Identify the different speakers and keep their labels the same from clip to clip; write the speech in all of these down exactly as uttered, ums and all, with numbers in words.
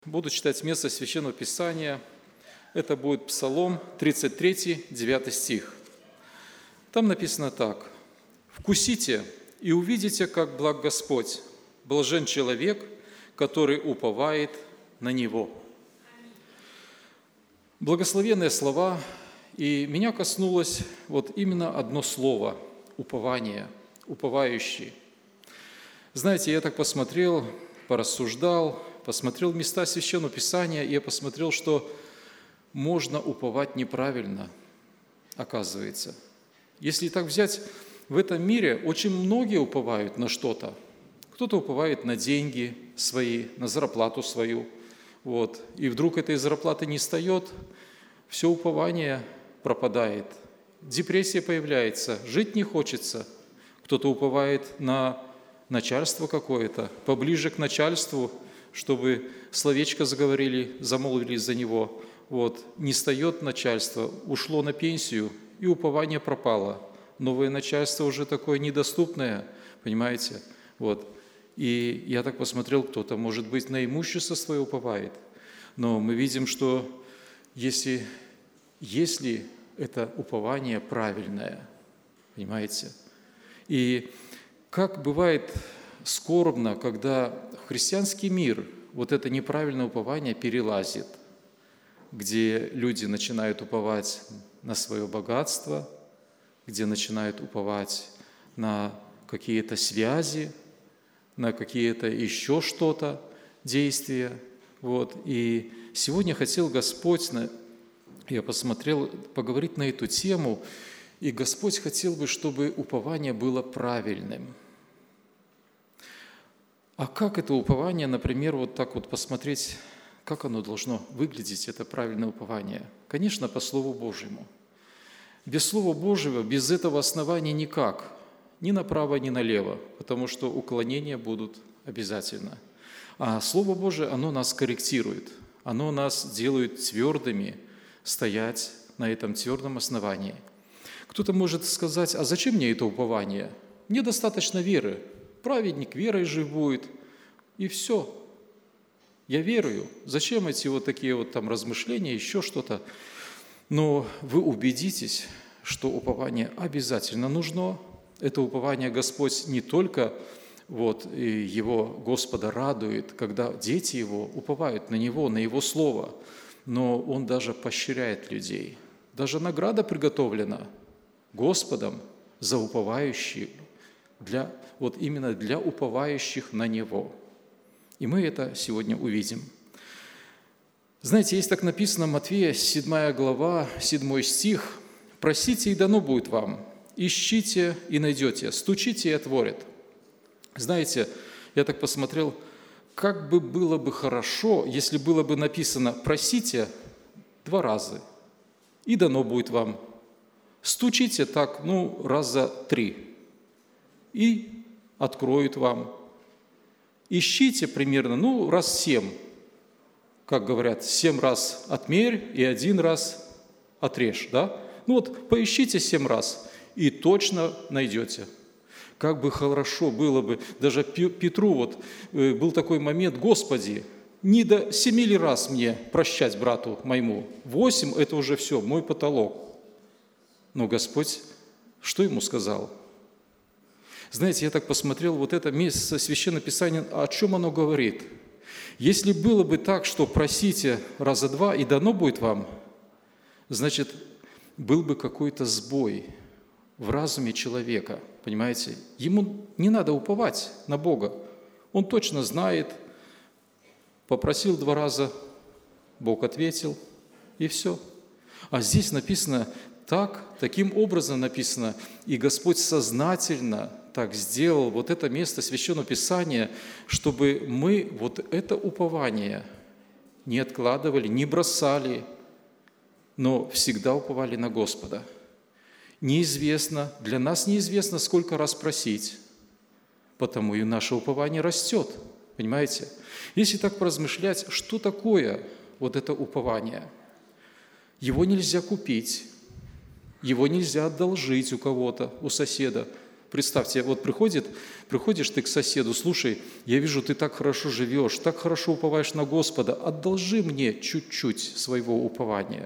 Speaker 1: Буду читать место Священного Писания. Это будет Псалом тридцать три, девятый стих. Там написано так. «Вкусите и увидите, как благ Господь, блажен человек, который уповает на Него». Благословенные слова, и меня коснулось вот именно одно слово – упование, уповающий. Знаете, я так посмотрел, порассуждал, посмотрел места Священного Писания, и я посмотрел, что можно уповать неправильно, оказывается. Если так взять, в этом мире очень многие уповают на что-то. Кто-то уповает на деньги свои, на зарплату свою. Вот. И вдруг этой зарплаты не встает, все упование пропадает. Депрессия появляется, жить не хочется. Кто-то уповает на начальство какое-то, поближе к начальству, чтобы словечко заговорили, замолвили за него. Вот. Не встает начальство, ушло на пенсию, и упование пропало. Новое начальство уже такое недоступное, понимаете? Вот. И я так посмотрел, кто-то, может быть, на имущество свое уповает. Но мы видим, что если, если это упование правильное, понимаете? И как бывает скорбно, когда в христианский мир вот это неправильное упование перелазит, где люди начинают уповать на свое богатство, где начинают уповать на какие-то связи, на какие-то еще что-то, действия. Вот. И сегодня хотел Господь, я посмотрел, поговорить на эту тему, и Господь хотел бы, чтобы упование было правильным. А как это упование, например, вот так вот посмотреть, как оно должно выглядеть, это правильное упование? Конечно, по Слову Божьему. Без Слова Божьего, без этого основания никак, ни направо, ни налево, потому что уклонения будут обязательно. А Слово Божие, оно нас корректирует, оно нас делает твердыми, стоять на этом твердом основании. Кто-то может сказать, а зачем мне это упование? Мне достаточно веры. Праведник верой жив будет, и все. Я верую. Зачем эти вот такие вот там размышления, еще что-то? Но вы убедитесь, что упование обязательно нужно. Это упование Господь не только вот, и его Господа радует, когда дети его уповают на Него, на Его Слово, но Он даже поощряет людей. Даже награда приготовлена Господом за уповающих, для, вот именно для уповающих на Него. И мы это сегодня увидим. Знаете, есть так написано, Матфея, седьмая глава, седьмой стих, «Просите, и дано будет вам, ищите, и найдете, стучите, и отворят». Знаете, я так посмотрел, как бы было бы хорошо, если было бы написано «просите» два раза, и дано будет вам. Стучите так, ну, раза три, и откроют вам. Ищите примерно, ну, раз семь, как говорят, семь раз отмерь и один раз отрежь, да? Ну вот, поищите семь раз, и точно найдете. Как бы хорошо было бы, даже Петру вот был такой момент, Господи, не до семи ли раз мне прощать брату моему? Восемь – это уже все, мой потолок. Но Господь, что ему сказал? Знаете, я так посмотрел, вот это место Священного Писания, о чем оно говорит? Если было бы так, что просите раза два, и дано будет вам, значит, был бы какой-то сбой в разуме человека, понимаете? Ему не надо уповать на Бога. Он точно знает, попросил два раза, Бог ответил, и все. А здесь написано так, таким образом написано, и Господь сознательно так сделал вот это место Священного Писания, чтобы мы вот это упование не откладывали, не бросали, но всегда уповали на Господа. Неизвестно, для нас неизвестно, сколько раз просить, потому и наше упование растет, понимаете? Если так поразмышлять, что такое вот это упование? Его нельзя купить, его нельзя одолжить у кого-то, у соседа. Представьте, вот приходит, приходишь ты к соседу, слушай, я вижу, ты так хорошо живешь, так хорошо уповаешь на Господа, одолжи мне чуть-чуть своего упования.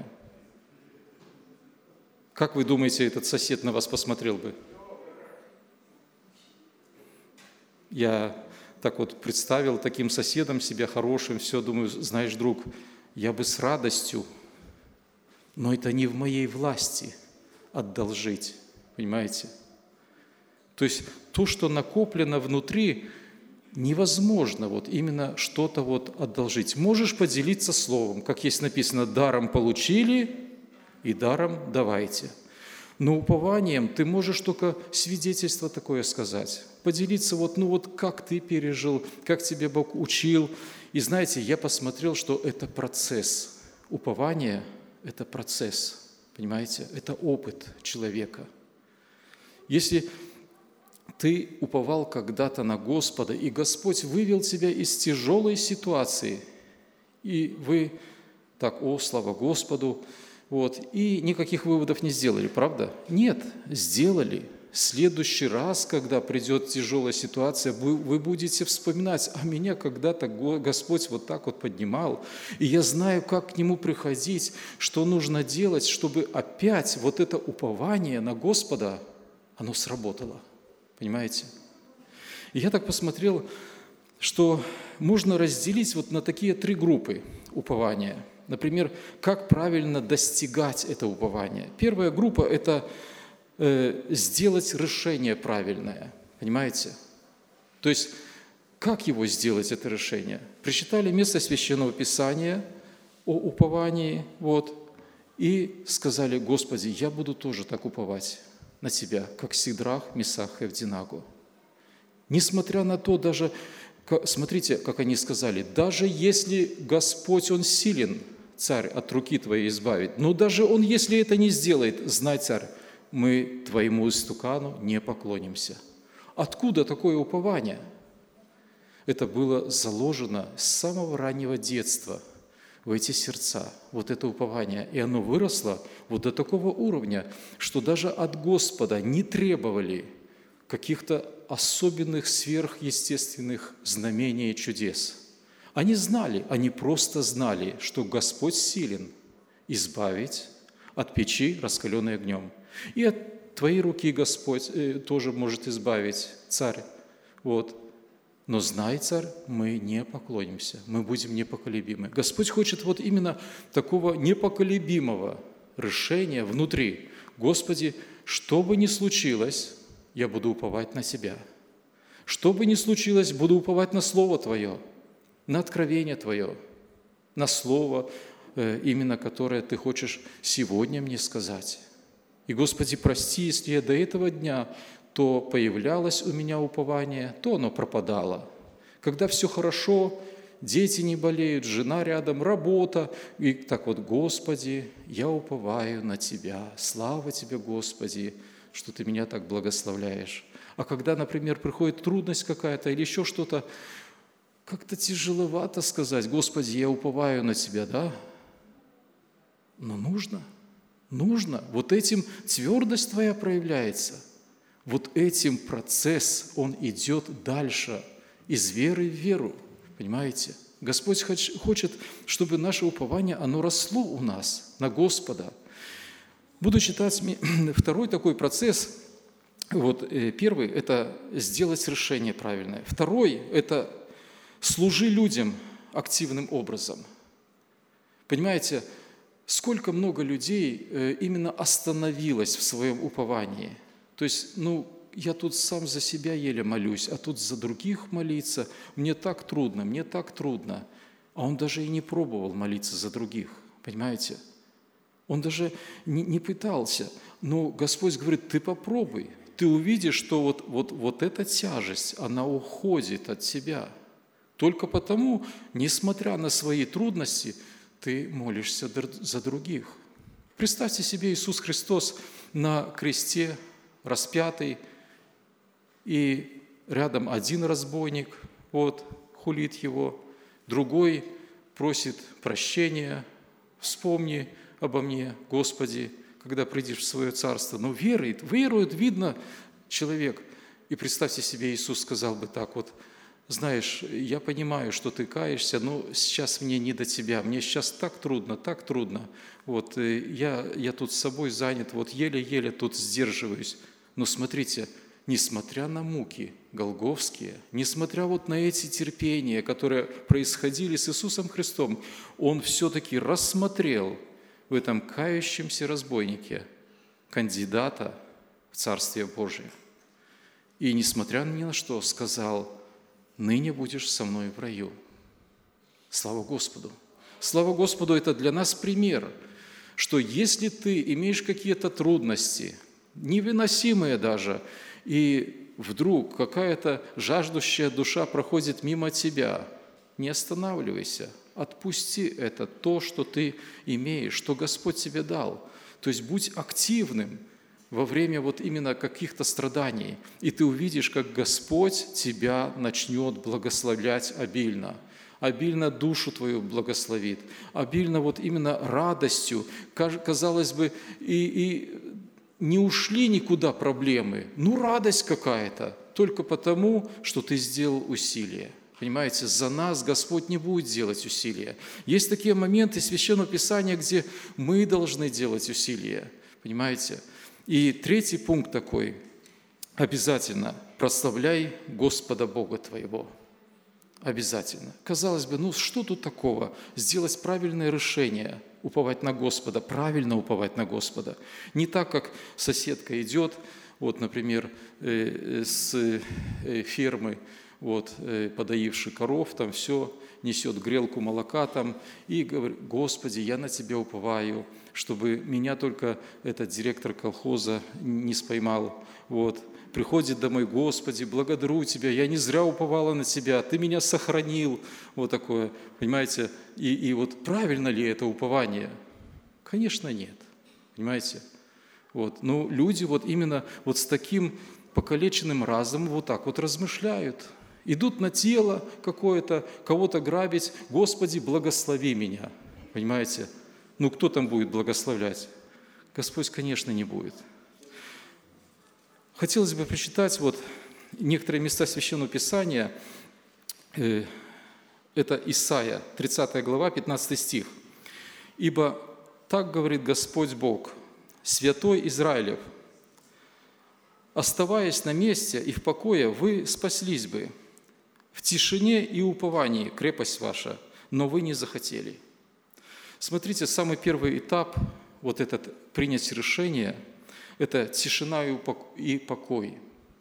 Speaker 1: Как вы думаете, этот сосед на вас посмотрел бы? Я так вот представил таким соседом себя хорошим, все, думаю, знаешь, друг, я бы с радостью, но это не в моей власти одолжить, понимаете? То есть то, что накоплено внутри, невозможно вот именно что-то вот одолжить. Можешь поделиться словом, как есть написано, даром получили и даром давайте. Но упованием ты можешь только свидетельство такое сказать, поделиться вот, ну вот как ты пережил, как тебе Бог учил. И знаете, я посмотрел, что это процесс. Упование – это процесс, понимаете? Это опыт человека. Если ты уповал когда-то на Господа, и Господь вывел тебя из тяжелой ситуации, и вы так, о, слава Господу, вот, и никаких выводов не сделали, правда? Нет, сделали. В следующий раз, когда придет тяжелая ситуация, вы, вы будете вспоминать, а меня когда-то Господь вот так вот поднимал, и я знаю, как к Нему приходить, что нужно делать, чтобы опять вот это упование на Господа, оно сработало. Понимаете? И я так посмотрел, что можно разделить вот на такие три группы упования. Например, как правильно достигать это упование. Первая группа – это э, сделать решение правильное. Понимаете? То есть, как его сделать, это решение? Прочитали место Священного Писания о уповании, вот, и сказали, Господи, я буду тоже так уповать на Тебя, как Сидрах, Месах и Авденаго. Несмотря на то, даже, смотрите, как они сказали, даже если Господь, Он силен, Царь, от руки Твоей избавить, но даже Он, если это не сделает, знай, Царь, мы Твоему истукану не поклонимся. Откуда такое упование? Это было заложено с самого раннего детства в эти сердца, вот это упование. И оно выросло вот до такого уровня, что даже от Господа не требовали каких-то особенных сверхъестественных знамений и чудес. Они знали, они просто знали, что Господь силен избавить от печи, раскаленной огнем. И от твоей руки Господь э, тоже может избавить, Царь. Вот. Но знай, Царь, мы не поклонимся, мы будем непоколебимы. Господь хочет вот именно такого непоколебимого решения внутри. Господи, что бы ни случилось, я буду уповать на Тебя. Что бы ни случилось, буду уповать на Слово Твое, на откровение Твое, на Слово, именно которое Ты хочешь сегодня мне сказать. И, Господи, прости, если я до этого дня то появлялось у меня упование, то оно пропадало. Когда все хорошо, дети не болеют, жена рядом, работа, и так вот, Господи, я уповаю на Тебя, слава Тебе, Господи, что Ты меня так благословляешь. А когда, например, приходит трудность какая-то или еще что-то, как-то тяжеловато сказать, Господи, я уповаю на Тебя, да? Но нужно, нужно. Вот этим твердость Твоя проявляется. Вот этим процесс, он идет дальше, из веры в веру, понимаете? Господь хочет, чтобы наше упование, оно росло у нас на Господа. Буду читать второй такой процесс. Вот, первый – это сделать решение правильное. Второй – это служи людям активным образом. Понимаете, сколько много людей именно остановилось в своем уповании. То есть, ну, я тут сам за себя еле молюсь, а тут за других молиться, мне так трудно, мне так трудно. А он даже и не пробовал молиться за других, понимаете? Он даже не, не пытался. Но Господь говорит, ты попробуй, ты увидишь, что вот, вот, вот эта тяжесть, она уходит от тебя. Только потому, несмотря на свои трудности, ты молишься за других. Представьте себе, Иисус Христос на кресте, распятый, и рядом один разбойник, вот, хулит его, другой просит прощения, вспомни обо мне, Господи, когда придешь в свое царство. Но верует, верует, видно, человек, И представьте себе, Иисус сказал бы так вот: знаешь, я понимаю, что ты каешься, но сейчас мне не до тебя, мне сейчас так трудно, так трудно. Вот, я, я тут с собой занят, вот еле-еле тут сдерживаюсь. Но смотрите, несмотря на муки голгофские, несмотря вот на эти терпения, которые происходили с Иисусом Христом, Он все-таки рассмотрел в этом кающемся разбойнике кандидата в Царствие Божие. И, несмотря ни на что, сказал: «Ныне будешь со мной в раю». Слава Господу! Слава Господу! Это для нас пример, что если ты имеешь какие-то трудности, невыносимые даже, и вдруг какая-то жаждущая душа проходит мимо тебя, не останавливайся, отпусти это, то, что ты имеешь, что Господь тебе дал. То есть будь активным во время вот именно каких-то страданий, и ты увидишь, как Господь тебя начнет благословлять обильно, обильно душу твою благословит, обильно вот именно радостью. Казалось бы, и, и не ушли никуда проблемы, ну радость какая-то, только потому, что ты сделал усилие. Понимаете, за нас Господь не будет делать усилия. Есть такие моменты Священного Писания, где мы должны делать усилия. Понимаете? И третий пункт такой: обязательно прославляй Господа Бога твоего. Обязательно. Казалось бы, ну что тут такого? Сделать правильное решение, уповать на Господа, правильно уповать на Господа. Не так, как соседка идет, вот, например, с фермы, вот, подоивший коров, там все, несет грелку молока там, и говорит: «Господи, я на Тебя уповаю, чтобы меня только этот директор колхоза не споймал». Вот. Приходит домой: «Господи, благодарю Тебя, я не зря уповала на Тебя, Ты меня сохранил». Вот такое, понимаете? И, и вот правильно ли это упование? Конечно, нет. Понимаете? Вот. Но люди вот именно вот с таким покалеченным разумом вот так вот размышляют. Идут на тело какое-то, кого-то грабить: «Господи, благослови меня». Понимаете? Ну, кто там будет благословлять? Господь, конечно, не будет. Хотелось бы прочитать вот некоторые места Священного Писания. Это Исайя, тридцатая глава, пятнадцатый стих. «Ибо так говорит Господь Бог, святой Израилев: оставаясь на месте и в покое, вы спаслись бы, в тишине и уповании крепость ваша, но вы не захотели». Смотрите, самый первый этап, вот этот принять решение – это тишина и покой.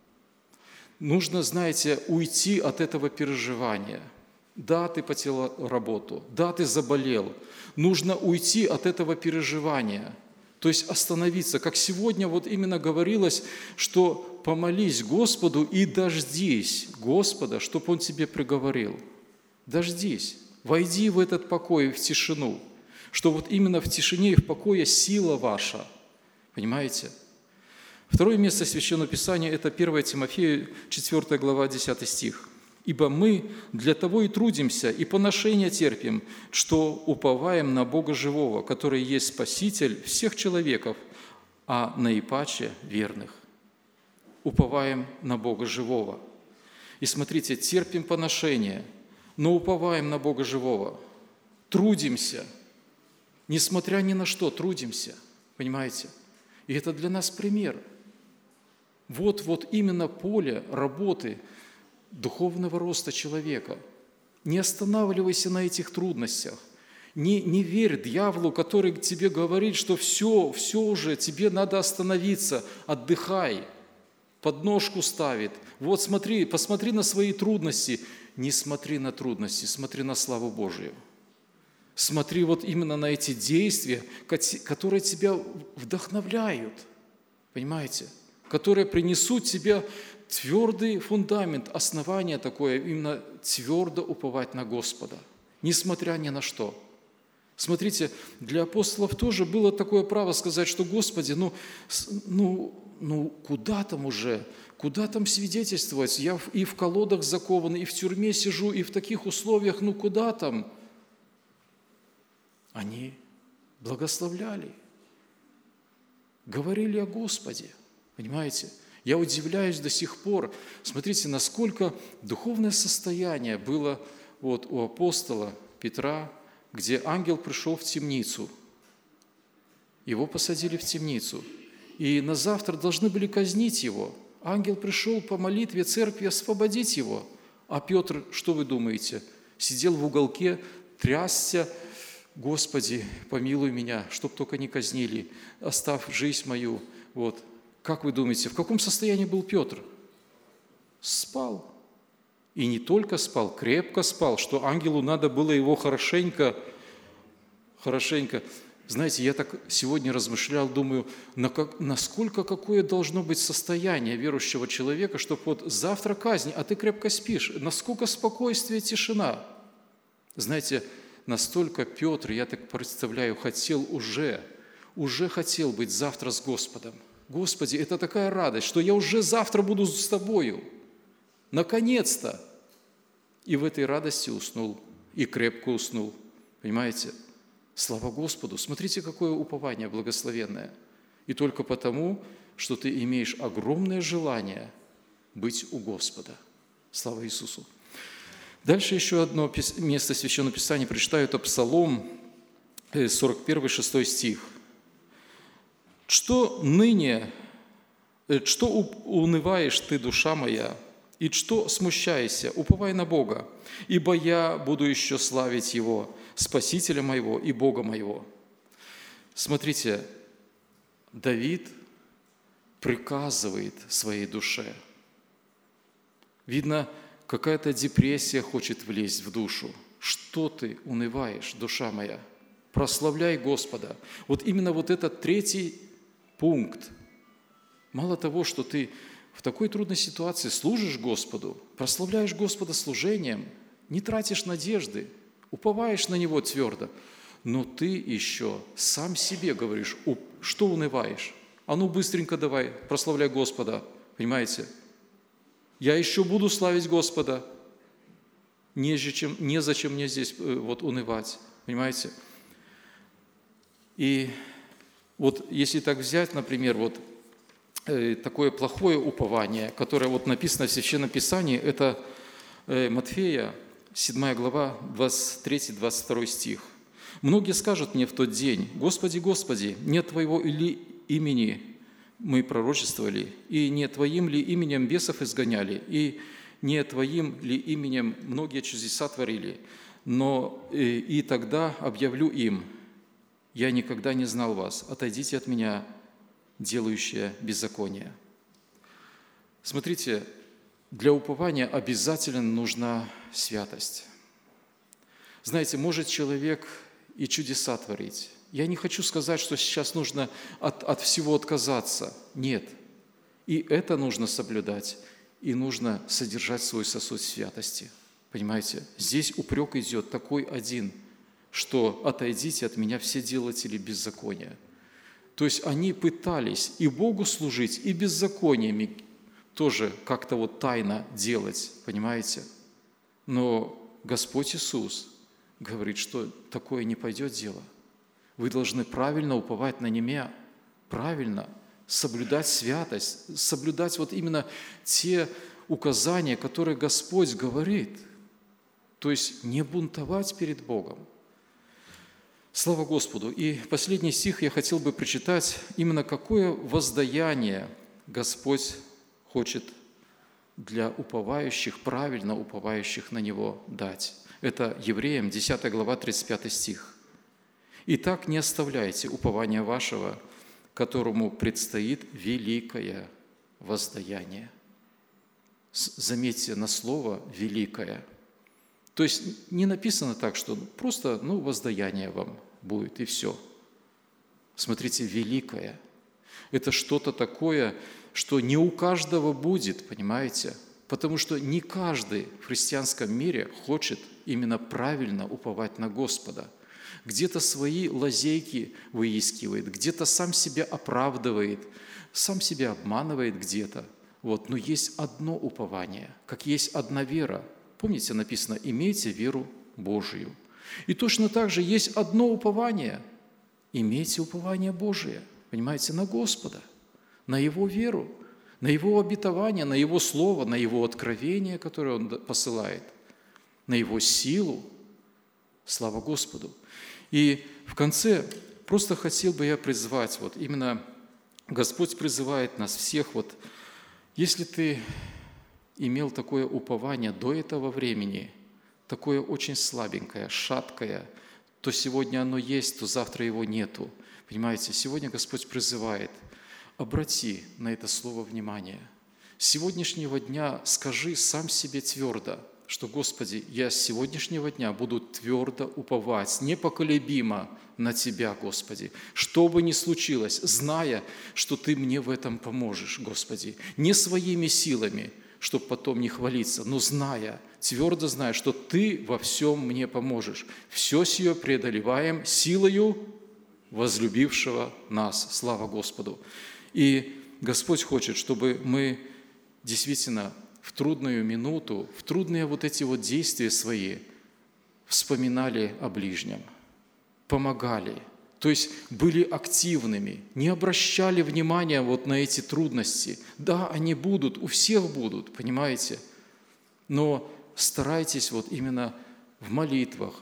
Speaker 1: Нужно, знаете, уйти от этого переживания. Да, ты потерял работу, да, ты заболел. Нужно уйти от этого переживания. То есть остановиться, как сегодня вот именно говорилось, что помолись Господу и дождись Господа, чтобы Он тебе приговорил. Дождись, войди в этот покой, в тишину, что вот именно в тишине и в покое сила ваша. Понимаете? Второе место Священного Писания – это первое Тимофею, четвёртая глава, десятый стих. «Ибо мы для того и трудимся, и поношения терпим, что уповаем на Бога живого, который есть Спаситель всех человеков, а наипаче верных». Уповаем на Бога живого. И смотрите, терпим поношения, но уповаем на Бога живого. Трудимся, несмотря ни на что, трудимся. Понимаете? И это для нас пример. Вот, вот именно поле работы духовного роста человека. Не останавливайся на этих трудностях. Не, не верь дьяволу, который тебе говорит, что все, все уже, тебе надо остановиться, отдыхай, подножку ставит. Вот смотри, посмотри на свои трудности. Не смотри на трудности, смотри на славу Божию. Смотри вот именно на эти действия, которые тебя вдохновляют, понимаете? Которые принесут тебе твердый фундамент, основание такое, именно твердо уповать на Господа, несмотря ни на что. Смотрите, для апостолов тоже было такое право сказать, что: «Господи, ну, ну, ну куда там уже, куда там свидетельствовать? Я и в колодах закован, и в тюрьме сижу, и в таких условиях, ну куда там?» Они благословляли, говорили о Господе, понимаете? Я удивляюсь до сих пор. Смотрите, насколько духовное состояние было вот у апостола Петра, где ангел пришел в темницу. Его посадили в темницу. И на завтра должны были казнить его. Ангел пришел по молитве церкви освободить его. А Петр, что вы думаете, сидел в уголке, трясся: «Господи, помилуй меня, чтоб только не казнили, оставь жизнь мою». Вот. Как вы думаете, в каком состоянии был Петр? Спал. И не только спал, крепко спал, что ангелу надо было его хорошенько, хорошенько. Знаете, я так сегодня размышлял, думаю, на как, насколько какое должно быть состояние верующего человека, чтобы вот завтра казнь, а ты крепко спишь, насколько спокойствие, тишина. Знаете, настолько Петр, я так представляю, хотел уже, уже хотел быть завтра с Господом. Господи, это такая радость, что я уже завтра буду с Тобою. Наконец-то! И в этой радости уснул, и крепко уснул. Понимаете? Слава Господу! Смотрите, какое упование благословенное. И только потому, что ты имеешь огромное желание быть у Господа. Слава Иисусу! Дальше еще одно место Священного Писания прочитаю, это Псалом сорок первый, шестой стих. «Что ныне, что унываешь ты, душа моя, и что смущаешься, уповай на Бога, ибо я буду еще славить Его, Спасителя моего и Бога моего». Смотрите, Давид приказывает своей душе. Видно, какая-то депрессия хочет влезть в душу. Что ты унываешь, душа моя? Прославляй Господа. Вот именно вот этот третий пункт. Мало того, что ты в такой трудной ситуации служишь Господу, прославляешь Господа служением, не тратишь надежды, уповаешь на Него твердо, но ты еще сам себе говоришь: что унываешь? А ну быстренько давай, прославляй Господа. Понимаете? Я еще буду славить Господа. Незачем, незачем мне здесь вот унывать. Понимаете? И вот если так взять, например, вот э, такое плохое упование, которое вот написано в Священном Писании, это э, Матфея, седьмая глава, двадцать третий — двадцать второй стих. «Многие скажут мне в тот день: Господи, Господи, нет Твоего ли имени мы пророчествовали, и не Твоим ли именем бесов изгоняли, и не Твоим ли именем многие чудеса творили? Но э, и тогда объявлю им: я никогда не знал вас, отойдите от меня, делающие беззаконие». Смотрите, для упования обязательно нужна святость. Знаете, может человек и чудеса творить. Я не хочу сказать, что сейчас нужно от, от всего отказаться. Нет. И это нужно соблюдать, и нужно содержать свой сосуд святости. Понимаете? Здесь упрек идет такой один, что «отойдите от меня, все делатели беззакония». То есть они пытались и Богу служить, и беззакониями тоже как-то вот тайно делать, понимаете? Но Господь Иисус говорит, что такое не пойдет дело. Вы должны правильно уповать на Него, правильно соблюдать святость, соблюдать вот именно те указания, которые Господь говорит. То есть не бунтовать перед Богом. Слава Господу! И последний стих я хотел бы прочитать, именно какое воздаяние Господь хочет для уповающих, правильно уповающих на Него дать. Это Евреям, десятая глава, тридцать пятый стих. «Итак, не оставляйте упования вашего, которому предстоит великое воздаяние». Заметьте на слово «великое». То есть не написано так, что просто ну, воздаяние вам будет, и все. Смотрите, великое. Это что-то такое, что не у каждого будет, понимаете? Потому что не каждый в христианском мире хочет именно правильно уповать на Господа. Где-то свои лазейки выискивает, где-то сам себя оправдывает, сам себя обманывает где-то. Вот. Но есть одно упование, как есть одна вера. Помните, написано: «Имейте веру Божию». И точно так же есть одно упование. Имейте упование Божие, понимаете, на Господа, на Его веру, на Его обетование, на Его Слово, на Его откровение, которое Он посылает, на Его силу. Слава Господу! И в конце просто хотел бы я призвать, вот именно Господь призывает нас всех, вот если ты имел такое упование до этого времени, такое очень слабенькое, шаткое, то сегодня оно есть, то завтра его нету. Понимаете, сегодня Господь призывает, обрати на это слово внимание. С сегодняшнего дня скажи сам себе твердо, что, Господи, я с сегодняшнего дня буду твердо уповать, непоколебимо на Тебя, Господи, что бы ни случилось, зная, что Ты мне в этом поможешь, Господи, не своими силами, чтобы потом не хвалиться, но зная, твердо зная, что Ты во всем мне поможешь. Все сие преодолеваем силою возлюбившего нас. Слава Господу! И Господь хочет, чтобы мы действительно в трудную минуту, в трудные вот эти вот действия свои вспоминали о ближнем, помогали, то есть были активными, не обращали внимания вот на эти трудности. Да, они будут, у всех будут, понимаете? Но старайтесь вот именно в молитвах,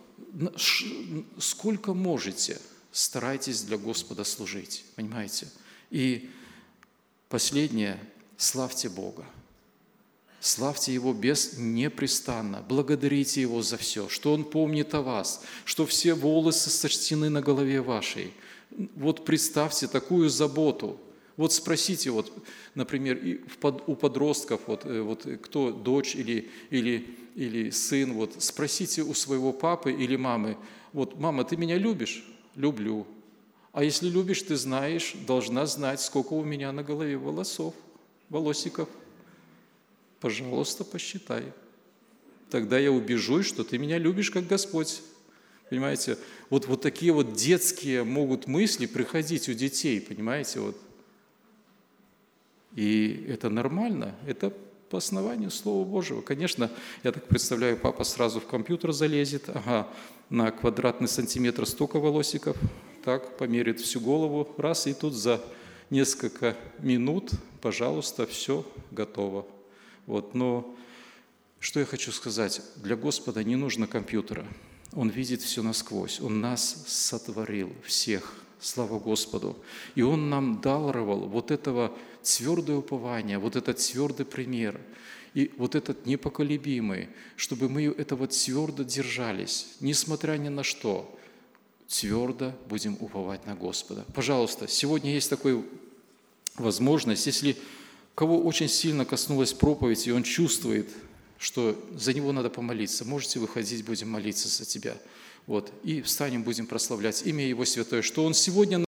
Speaker 1: сколько можете, старайтесь для Господа служить, понимаете? И последнее, славьте Бога. Славьте Его без непрестанно, благодарите Его за все, что Он помнит о вас, что все волосы сочтены на голове вашей. Вот представьте такую заботу. Вот спросите, вот, например, у подростков, вот, вот, кто дочь или, или, или сын, вот, спросите у своего папы или мамы, вот, мама, ты меня любишь? Люблю. А если любишь, ты знаешь, должна знать, сколько у меня на голове волосов, волосиков. Пожалуйста, посчитай. Тогда я убежусь, что ты меня любишь, как Господь. Понимаете? Вот, вот такие вот детские могут мысли приходить у детей, понимаете? Вот. И это нормально, это по основанию Слова Божьего. Конечно, я так представляю, папа сразу в компьютер залезет, ага, на квадратный сантиметр столько волосиков, так, померит всю голову, раз, и тут за несколько минут, пожалуйста, все готово. Вот, но что я хочу сказать? Для Господа не нужно компьютера. Он видит все насквозь. Он нас сотворил всех. Слава Господу. И Он нам даровал вот этого твердое упование, вот этот твердый пример, и вот этот непоколебимый, чтобы мы этого твердо держались, несмотря ни на что, твердо будем уповать на Господа. Пожалуйста, сегодня есть такая возможность, если кого очень сильно коснулась проповедь, и он чувствует, что за него надо помолиться, можете выходить, будем молиться за тебя. Вот. И встанем, будем прославлять имя Его святое, что Он сегодня